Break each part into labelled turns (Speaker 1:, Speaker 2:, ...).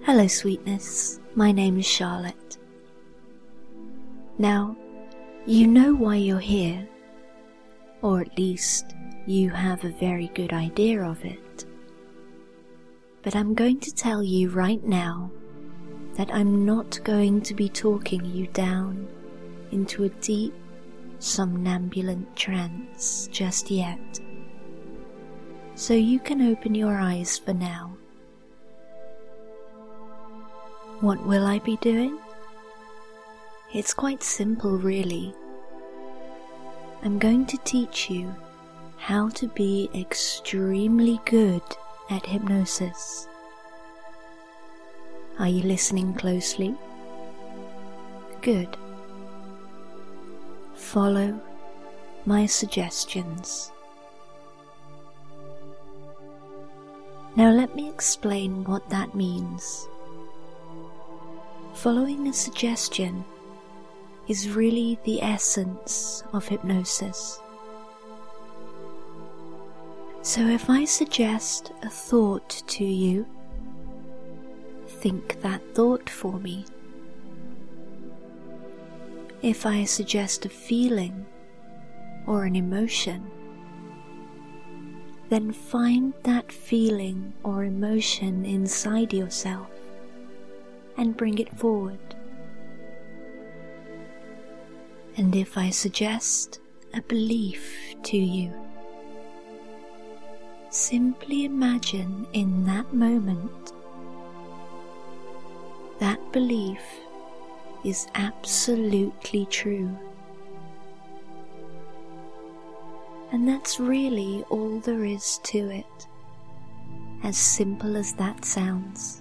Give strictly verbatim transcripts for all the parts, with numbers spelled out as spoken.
Speaker 1: Hello, sweetness. My name is Charlotte. Now, you know why you're here, or at least you have a very good idea of it. But I'm going to tell you right now that I'm not going to be talking you down into a deep, somnambulant trance just yet. So you can open your eyes for now. What will I be doing? It's quite simple, really. I'm going to teach you how to be extremely good at hypnosis. Are you listening closely? Good. Follow my suggestions. Now let me explain what that means. Following a suggestion is really the essence of hypnosis. So if I suggest a thought to you, think that thought for me. If I suggest a feeling or an emotion, then find that feeling or emotion inside yourself and bring it forward. And if I suggest a belief to you, simply imagine in that moment that belief is absolutely true. And that's really all there is to it, as simple as that sounds.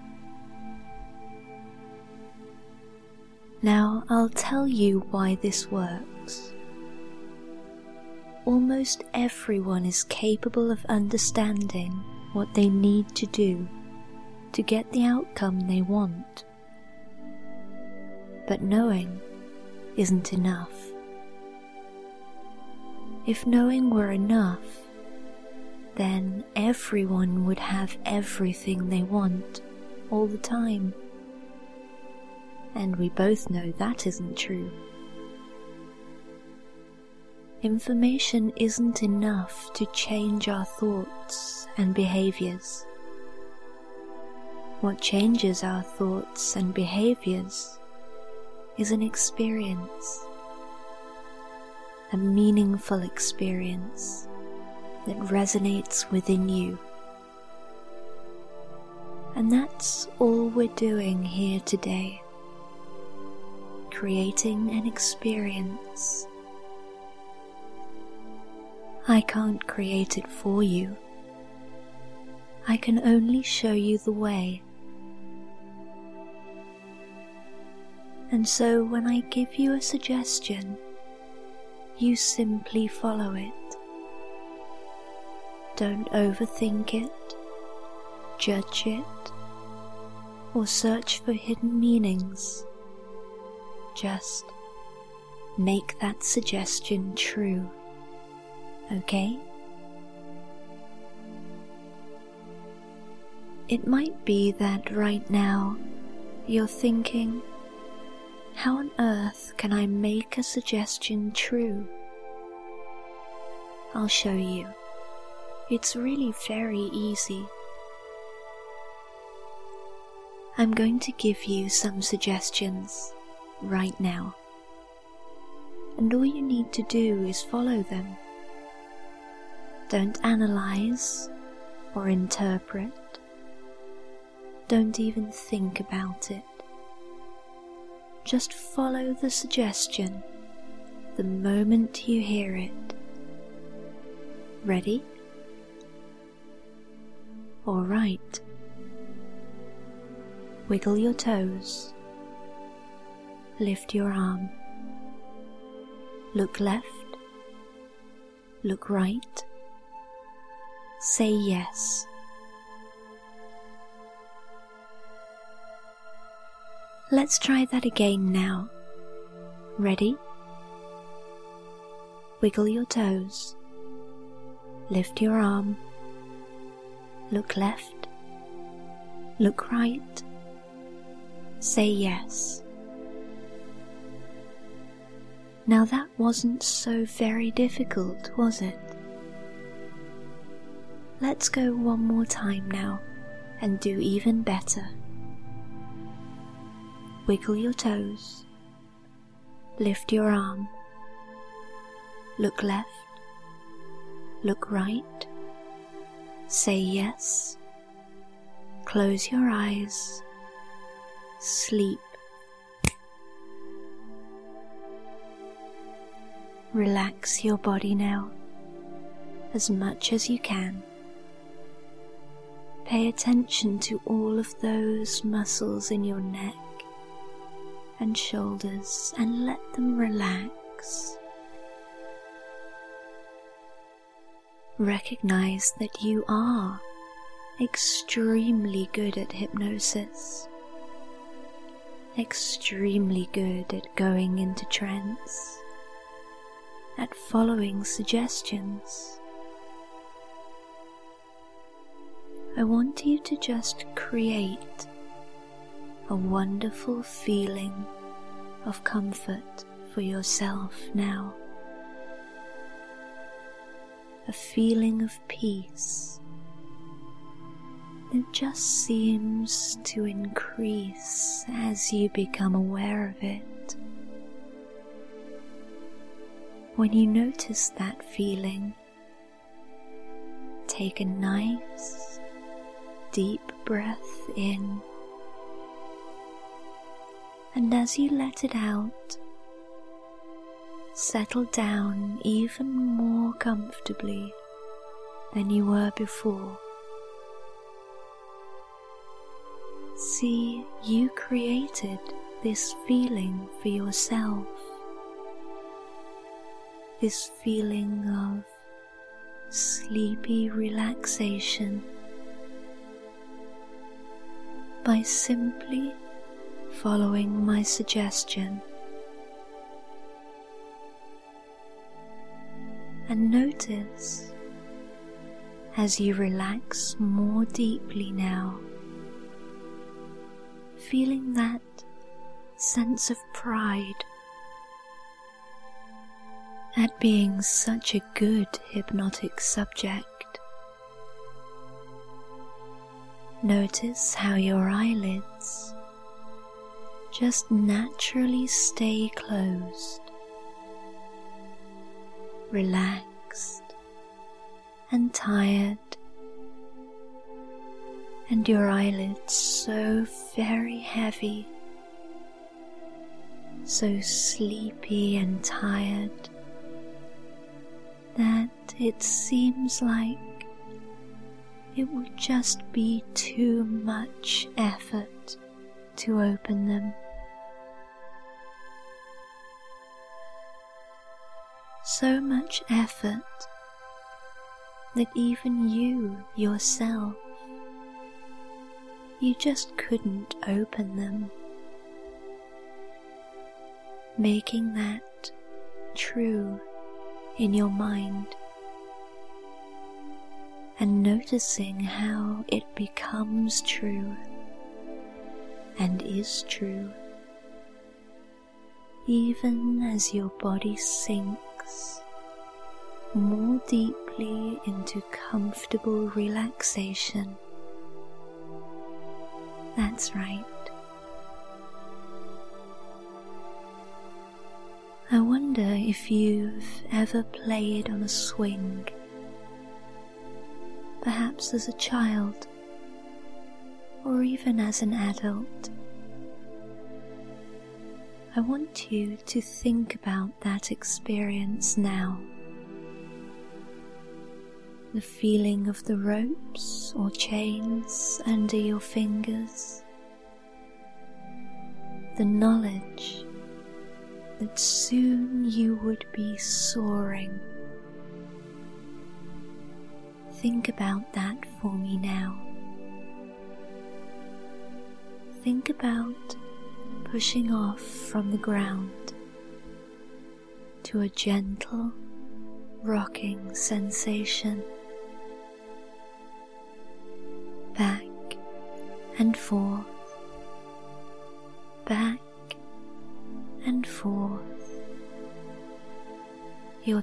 Speaker 1: Now I'll tell you why this works. Almost everyone is capable of understanding what they need to do to get the outcome they want. But knowing isn't enough. If knowing were enough, then everyone would have everything they want all the time. And we both know that isn't true. Information isn't enough to change our thoughts and behaviors. What changes our thoughts and behaviors is an experience, a meaningful experience that resonates within you. And that's all we're doing here today. Creating an experience. I can't create it for you. I can only show you the way. And so when I give you a suggestion, you simply follow it. Don't overthink it, judge it, or search for hidden meanings. Just make that suggestion true, okay? It might be that right now you're thinking, how on earth can I make a suggestion true? I'll show you. It's really very easy. I'm going to give you some suggestions right now, and all you need to do is follow them. Don't analyze or interpret. Don't even think about it. Just follow the suggestion the moment you hear it. Ready? All right. Wiggle your toes. Lift your arm. Look left. Look right. Say yes. Let's try that again now. Ready? Wiggle your toes. Lift your arm. Look left. Look right. Say yes. Now that wasn't so very difficult, was it? Let's go one more time now and do even better. Wiggle your toes. Lift your arm. Look left. Look right. Say yes. Close your eyes. Sleep. Relax your body now, as much as you can. Pay attention to all of those muscles in your neck and shoulders and let them relax. Recognize that you are extremely good at hypnosis, extremely good at going into trance, at following suggestions. I want you to just create a wonderful feeling of comfort for yourself now. A feeling of peace that just seems to increase as you become aware of it. When you notice that feeling, take a nice, deep breath in, and as you let it out, settle down even more comfortably than you were before. See, you created this feeling for yourself, this feeling of sleepy relaxation, by simply following my suggestion. And notice, as you relax more deeply now, feeling that sense of pride at being such a good hypnotic subject. Notice how your eyelids just naturally stay closed, relaxed and tired, and your eyelids so very heavy, so sleepy and tired that it seems like it would just be too much effort to open them. So much effort that even you yourself, you just couldn't open them. Making that true in your mind and noticing how it becomes true and is true even as your body sinks more deeply into comfortable relaxation. That's right. I wonder if you've ever played on a swing, perhaps as a child, or even as an adult. I want you to think about that experience now. The feeling of the ropes or chains under your fingers, the knowledge that soon you would be soaring. Think about that for me now. Think about pushing off from the ground to a gentle, rocking sensation, back and forth,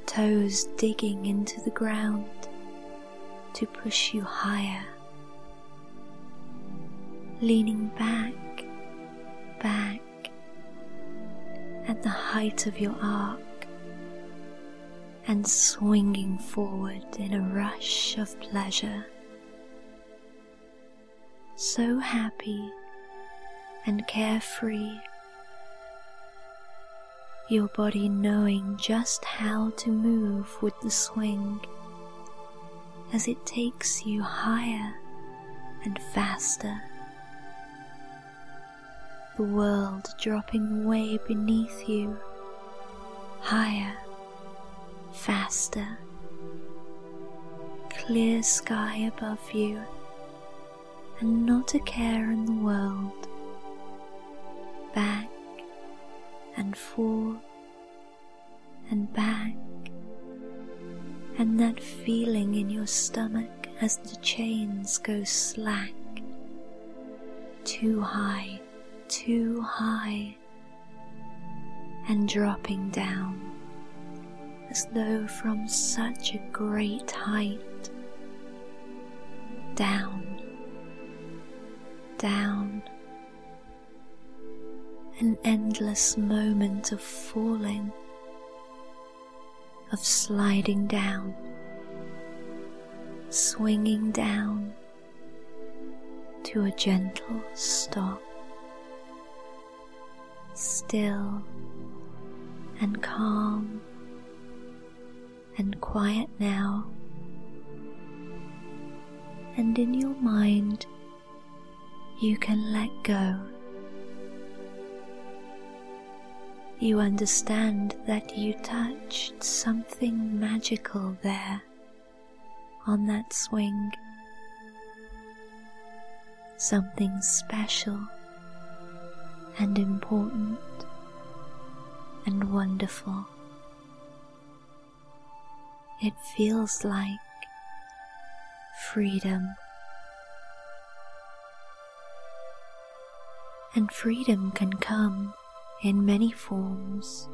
Speaker 1: toes digging into the ground to push you higher, leaning back, back at the height of your arc and swinging forward in a rush of pleasure, so happy and carefree, your body knowing just how to move with the swing as it takes you higher and faster, the world dropping way beneath you, higher, faster, clear sky above you, and not a care in the world, back and forth and back, and that feeling in your stomach as the chains go slack, too high, too high, and dropping down as though from such a great height, down, down, an endless moment of falling, of sliding down, swinging down to a gentle stop, still and calm and quiet now, and in your mind you can let go. You understand that you touched something magical there on that swing, something special and important and wonderful. It feels like freedom. And freedom can come in many forms.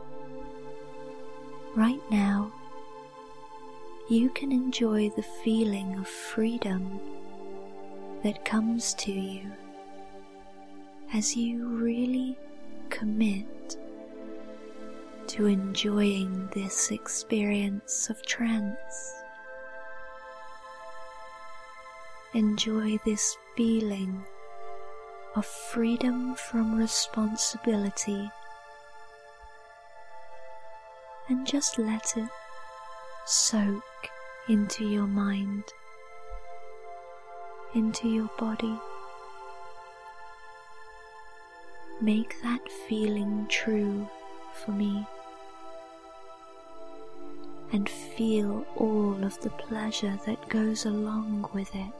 Speaker 1: Right now, you can enjoy the feeling of freedom that comes to you as you really commit to enjoying this experience of trance. Enjoy this feeling of freedom from responsibility, and just let it soak into your mind, into your body. Make that feeling true for me, and feel all of the pleasure that goes along with it.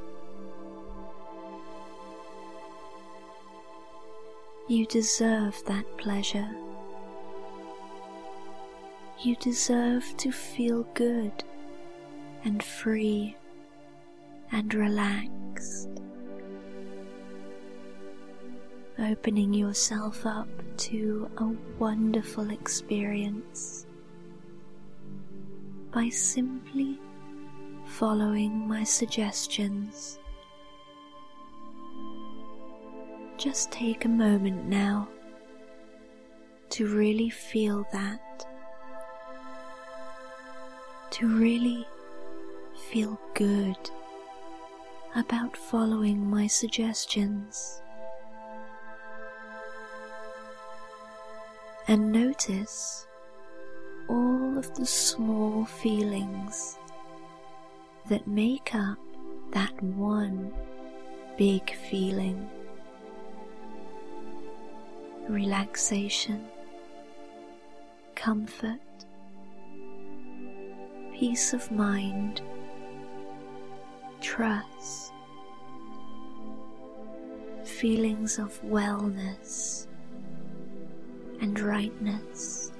Speaker 1: You deserve that pleasure. You deserve to feel good and free and relaxed, opening yourself up to a wonderful experience by simply following my suggestions. Just take a moment now to really feel that, to really feel good about following my suggestions. And notice all of the small feelings that make up that one big feeling. Relaxation, comfort, peace of mind, trust, feelings of wellness and rightness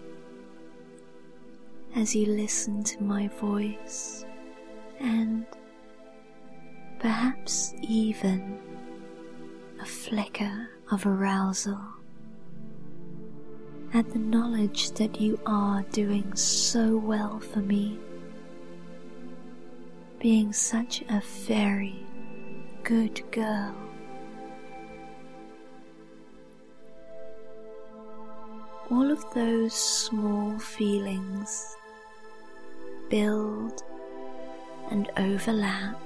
Speaker 1: as you listen to my voice, and perhaps even a flicker of arousal at the knowledge that you are doing so well for me, being such a very good girl. All of those small feelings build and overlap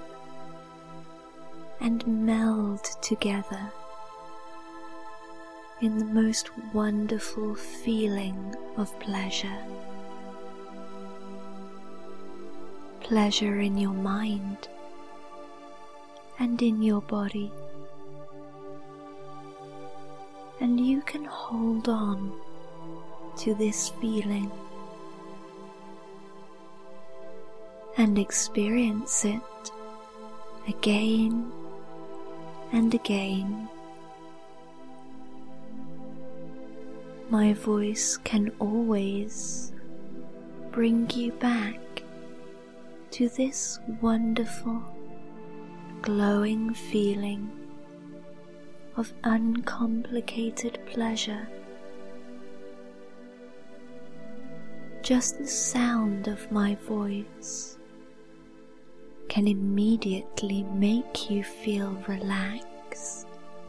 Speaker 1: and meld together in the most wonderful feeling of pleasure. Pleasure in your mind and in your body. And you can hold on to this feeling and experience it again and again. My voice can always bring you back to this wonderful, glowing feeling of uncomplicated pleasure. Just the sound of my voice can immediately make you feel relaxed,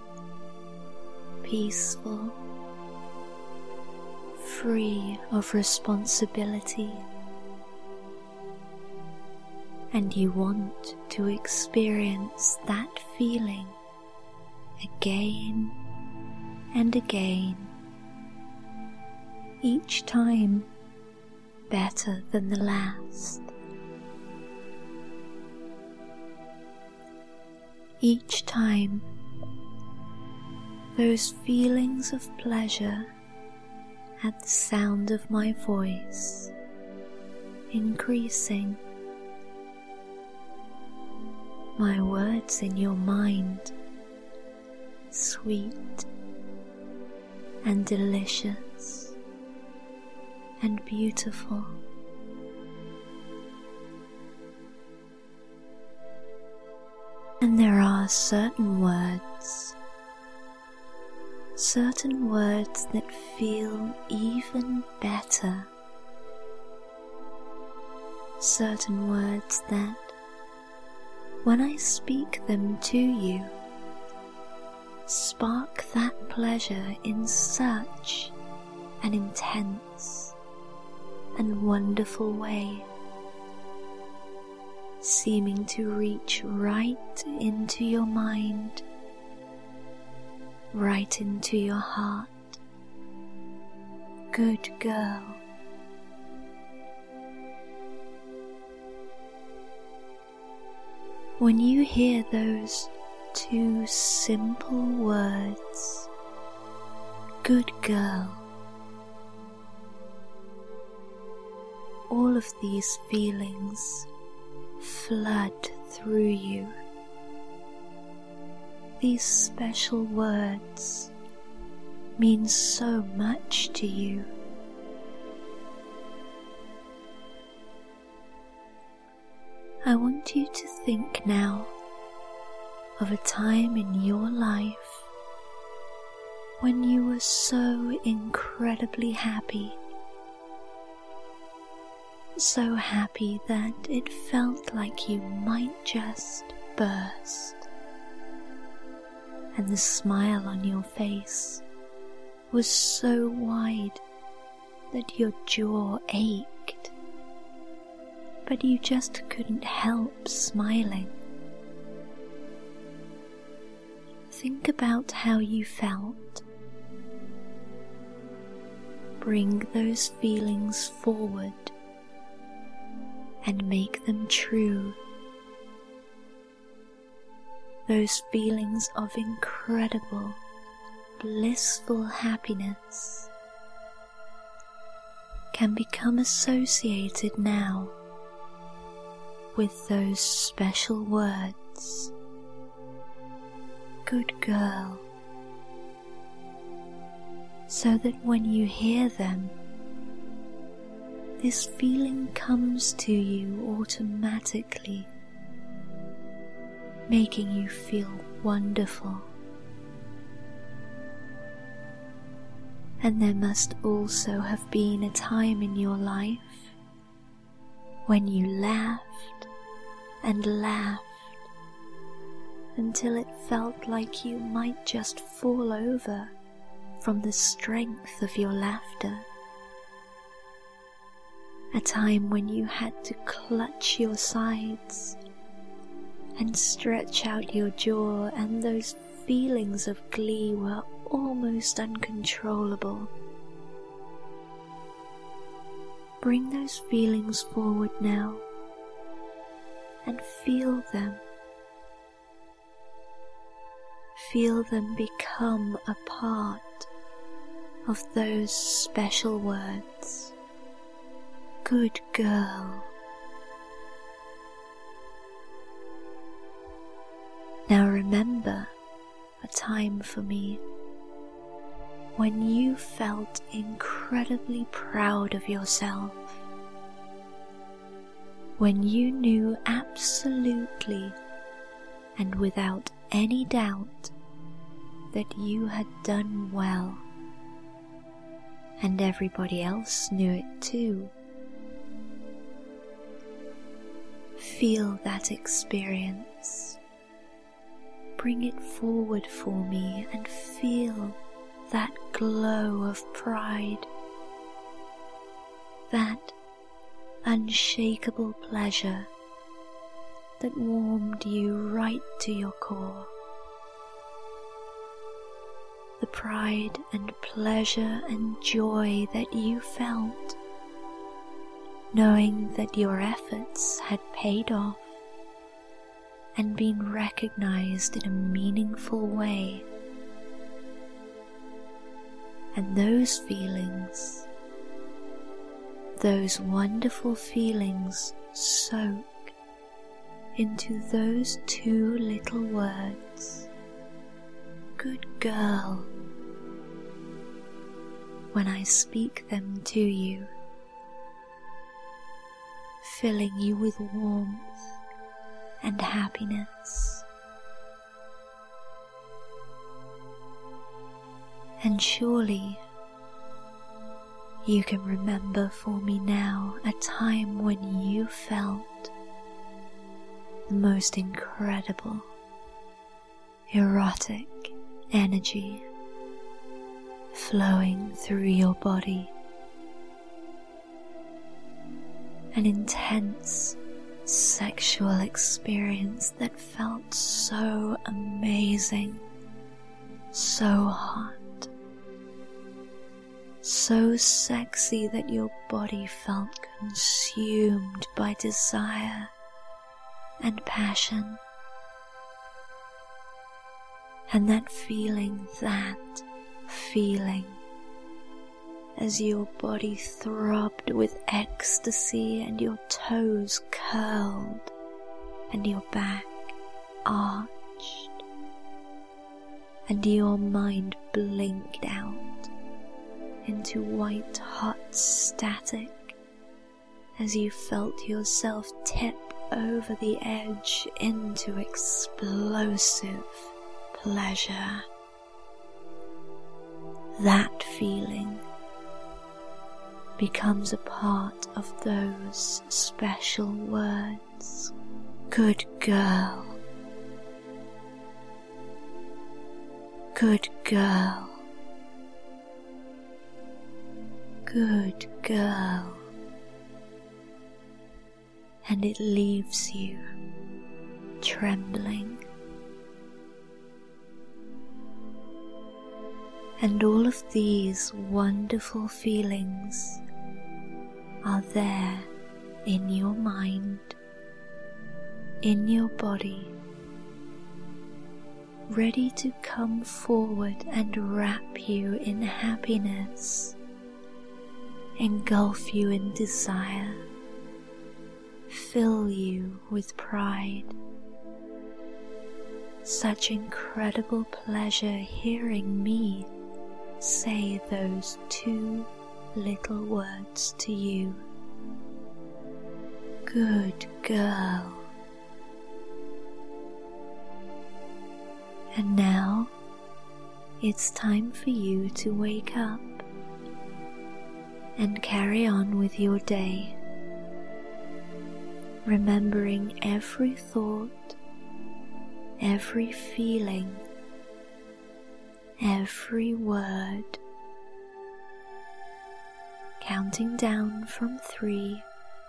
Speaker 1: peaceful, free of responsibility, and you want to experience that feeling again and again, each time better than the last. Each time those feelings of pleasure at the sound of my voice increasing, my words in your mind sweet and delicious and beautiful. And there are certain words, certain words that feel even better, certain words that, when I speak them to you, spark that pleasure in such an intense and wonderful way, seeming to reach right into your mind, right into your heart. Good girl. When you hear those two simple words, good girl, all of these feelings flood through you. These special words mean so much to you. I want you to think now of a time in your life when you were so incredibly happy, so happy that it felt like you might just burst, and the smile on your face was so wide that your jaw ached, but you just couldn't help smiling. Think about how you felt. Bring those feelings forward and make them true. Those feelings of incredible, blissful happiness can become associated now with those special words, good girl, so that when you hear them, this feeling comes to you automatically, making you feel wonderful. And there must also have been a time in your life when you laughed and laughed until it felt like you might just fall over from the strength of your laughter. A time when you had to clutch your sides and stretch out your jaw, and those feelings of glee were almost uncontrollable. Bring those feelings forward now and feel them. Feel them become a part of those special words. Good girl. Now remember a time for me when you felt incredibly proud of yourself, when you knew absolutely and without any doubt that you had done well, and everybody else knew it too. Feel that experience. Bring it forward for me and feel that glow of pride, that unshakable pleasure that warmed you right to your core. The pride and pleasure and joy that you felt, knowing that your efforts had paid off and been recognized in a meaningful way. And those feelings, those wonderful feelings, soak into those two little words, good girl, when I speak them to you, filling you with warmth and happiness. And surely you can remember for me now a time when you felt the most incredible, erotic energy flowing through your body. An intense sexual experience that felt so amazing, so hot, so sexy that your body felt consumed by desire and passion. And that feeling, that feeling, as your body throbbed with ecstasy and your toes curled and your back arched and your mind blinked out into white hot static as you felt yourself tip over the edge into explosive pleasure. That feeling becomes a part of those special words, good girl, good girl, good girl, and it leaves you trembling. And all of these wonderful feelings are there in your mind, in your body, ready to come forward and wrap you in happiness, engulf you in desire, fill you with pride. Such incredible pleasure hearing me say those two little words to you. Good girl. And now it's time for you to wake up and carry on with your day, remembering every thought, every feeling, every word, counting down from three.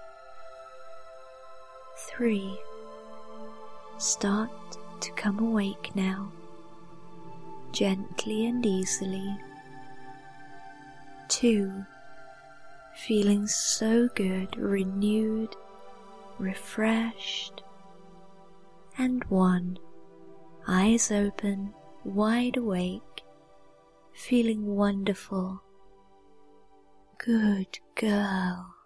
Speaker 1: Three. Start to come awake now, gently and easily. Two. Feeling so good, renewed, refreshed. And one. Eyes open, wide awake, feeling wonderful. Good girl.